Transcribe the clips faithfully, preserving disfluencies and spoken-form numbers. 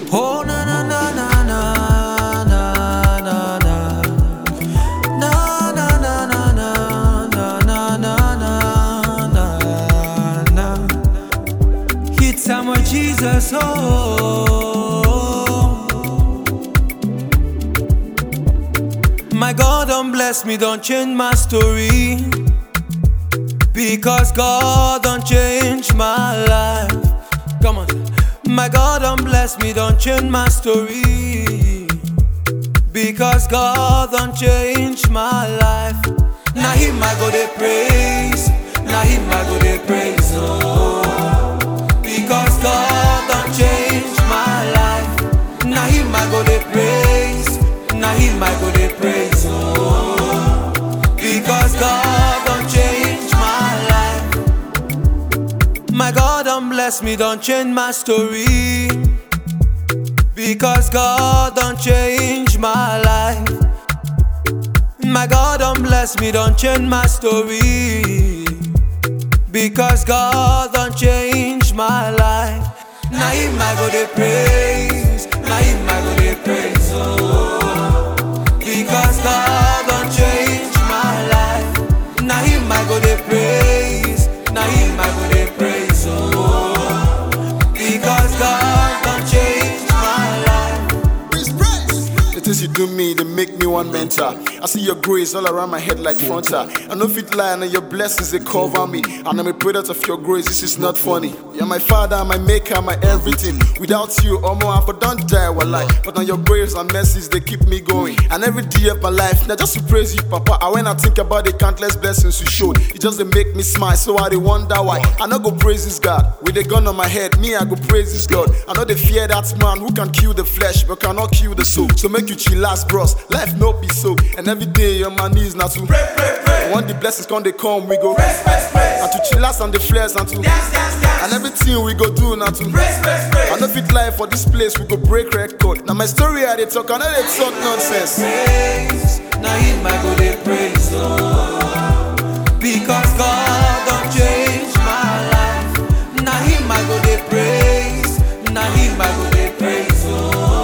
Oh na na na na na na na na na na na na na na na na na. It's time with Jesus. Oh, my God don't bless me, don't change my story. Because God don't change my life. Come on. My God don't bless me, don't change my story. Because God don't change my life. Now him I go dey praise. Now him I go dey praise. Oh, because God don't change my life. Now him I go dey praise. Now him I go dey praise. Oh, because God don't change my life. My God don't bless me, don't change my story. Because God don't change my life. My God don't bless me, don't change my story. Because God don't change my life. Now him I go dey praise. Now him I go dey praise. Oh, because God don't change my life. Now him I go dey praise. Now him I go dey praise. Oh, because God don't change my life. The things you do me, they make me one mentor. I see your grace all around my head like frontal. I know if it lie and your blessings they cover me. And I'm a product of your grace, this is not funny. You're my father, my maker, my everything. Without you, oh more, I don't die, wallah. But on your grace and mercies, they keep me going. And every day of my life, now just to praise you, Papa. And when I think about the countless blessings you showed, it just they make me smile, so I they wonder why. I not go praise this God. With a gun on my head, me I go praise this God. I know they fear that man who can kill the flesh, but cannot kill the soul. So make you chill last, bros. Life no be so. And every day on my knees now to pray, pray, pray. When the blessings come, they come, we go praise, praise, praise. And to chill last on the flares and to dance, dance, dance. And everything we go do now to praise, praise, praise. I know if it life for this place, we go break record. Now my story I they talk, I know they talk nonsense. Praise, now him I go dey praise. Oh, because God don't change my life. Now him I go dey praise. Now him I go dey praise. Oh,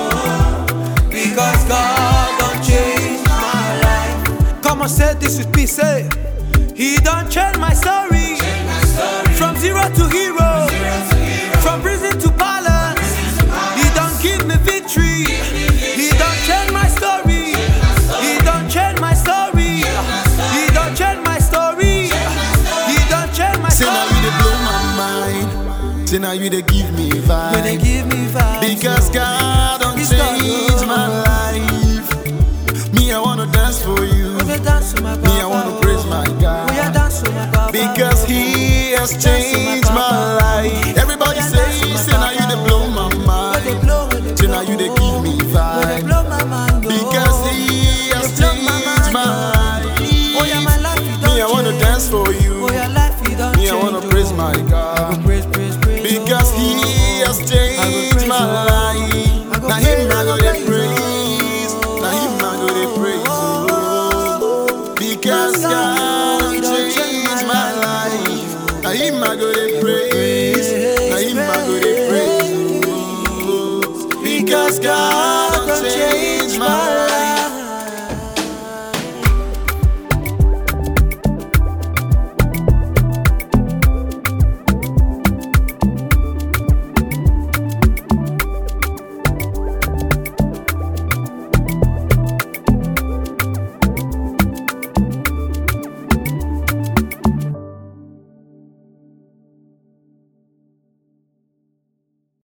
because God don't change my life. Come on, say this with me, say he don't change my story. Change my story. From zero to hero, Zero to hero. from prison to palace. Prison to palace. He don't give me victory. He don't change my story. He don't change my story. He don't change my story. He don't change my Say now story. you they blow my mind. Say now you they give me When they vibe. give me vibes, Because God don't He's God, change oh. my life. Me I wanna dance for you. we dance to my Me I wanna Baba, praise my oh. God. We are dance to my Baba, Because oh. He has changed